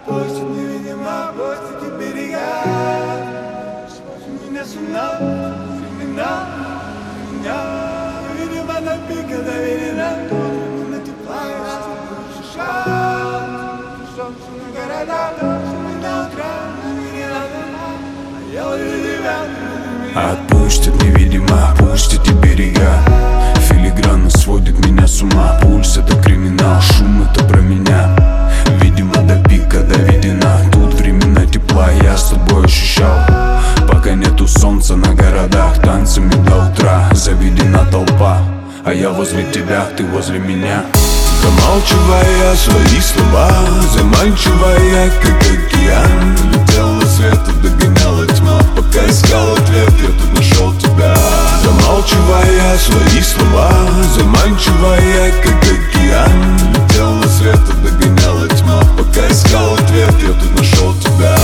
Отпустит невидимо, опустите берега. Сводит меня с ума, времена меня. Видимо, на пике доверена. Именно тепла я с тобой ощущал. Солнце на города, солнце на утра. Не надо, а я ловлю тебя. Отпустит невидимо, опустите берега. Филигранно сводит меня с ума. Пульс — это криминал, шум — это про меня. Видимо, до пика доведена. Тут времена тепла я с тобой ощущал. Пока нету солнца на городах, танцами до утра заведена толпа. А я возле тебя, ты возле меня. Замалчивая свои слова, заманчивая, как океан. Летел на свет и догоняла тьма. Пока искал ответ, я тут нашел тебя. Замалчивая свои слова, заманчивая, как океан. Летел на свет и догоняла тьма. Пока искал ответ, я тут нашел тебя.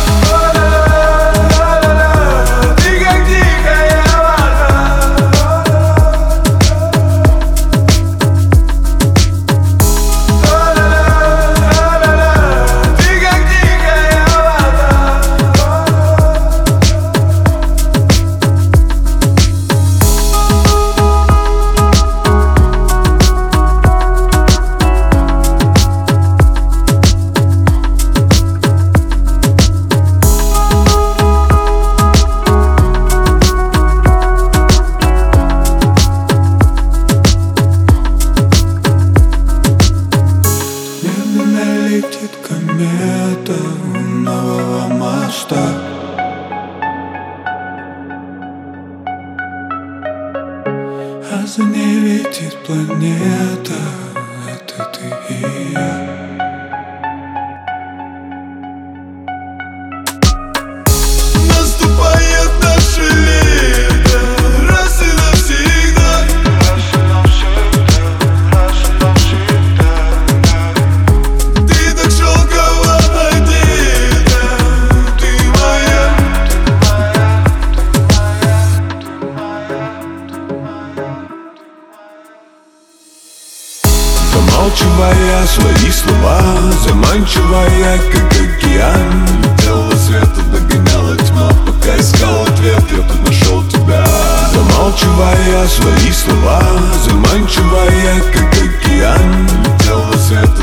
Летит комета у нового моста. А за ней летит планета. Это ты и я. Наступает наше лето, раз и навсегда. Замалчивая свои слова, заманчивая, как океан. Летел на свет и догоняла тьма. Пока искал ответ, я тут нашел тебя. Замалчивая свои слова, заманчивая, как океан. Летел на свет